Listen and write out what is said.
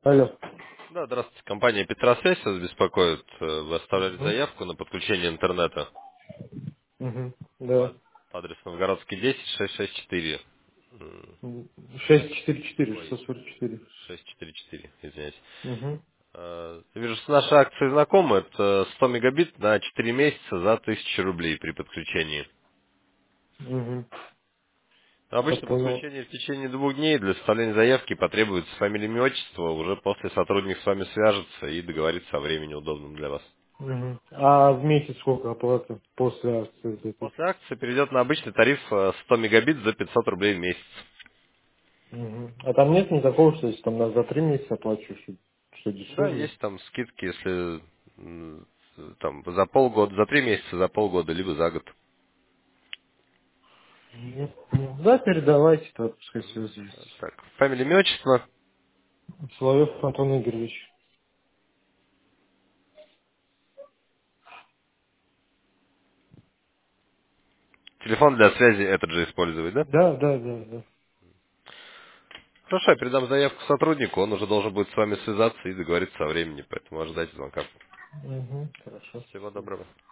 Алло. Да, здравствуйте. Компания Петросвязь вас беспокоит. Вы оставляли Угу. заявку на подключение интернета Угу. по Да. адресу Новгородский 10 664. 644, Ой, 644. 644, извиняюсь. Угу. Вижу, с нашей акцией знакомы. Это 100 мегабит на 4 месяца за 1000 рублей при подключении. Угу. Я Обычно понял. подключение в течение 2 дней. Для составления заявки потребуется фамилия, имя, отчество. Уже после сотрудник с вами свяжется и договорится о времени удобном для вас. Угу. А в месяц сколько оплата после акции вот этой? После акции перейдет на обычный тариф 100 мегабит за 500 рублей в месяц. Угу. А там нет никакого, что если там за 3 месяца оплачу, что Да, дешевле? есть там скидки, если там за полгода, за 3 месяца, за полгода, либо за год. Мгм. Да, передавайте, то пускай связывается. Так, фамилия, имя, отчество. Соловьев Антон Игоревич. Телефон для связи этот же использовать, да? Да, да, да, да. Хорошо, я передам заявку сотруднику, он уже должен будет с вами связаться и договориться о времени, поэтому ожидайте звонка. Угу. Хорошо. Всего доброго.